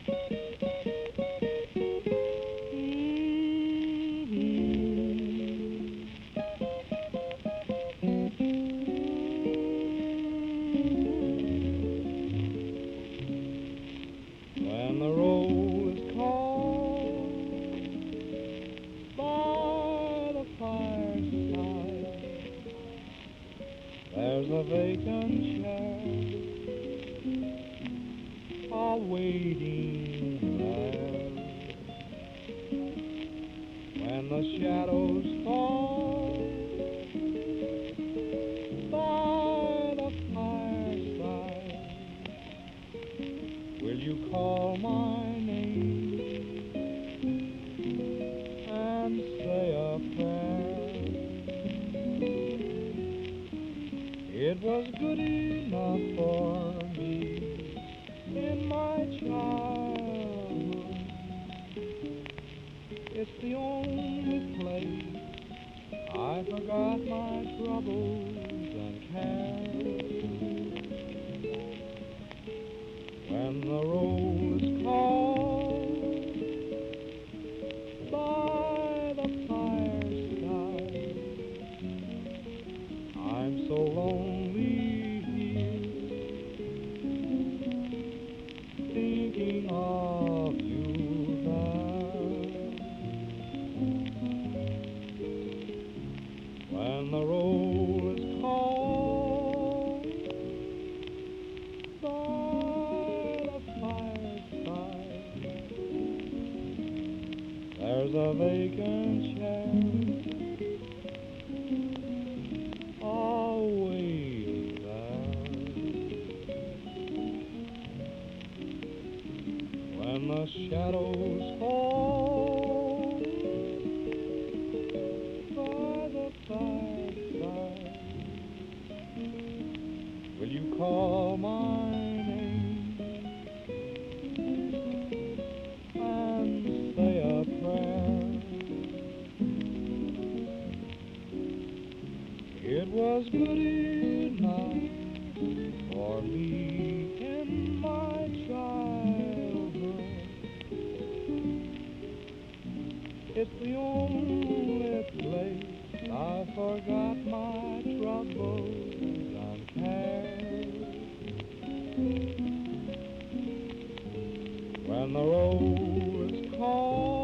When the roll is called by the fireside, there's a vacant chair all waiting there. When the shadows fall by the fireside, will you call my name and say a prayer? It was good enough for me in my childhood. It's the only place I forgot my troubles and cares. When the roll is called by the fireside, I'm so lonely here, thinking of you there. When the roll is called by the fireside, there's a vacant chair all waiting there. When the shadows fall by the fireside, will you call my name and say a prayer? It was good enough for me in my childhood. It's the only place I forgot my troubles and cares. When the roll is called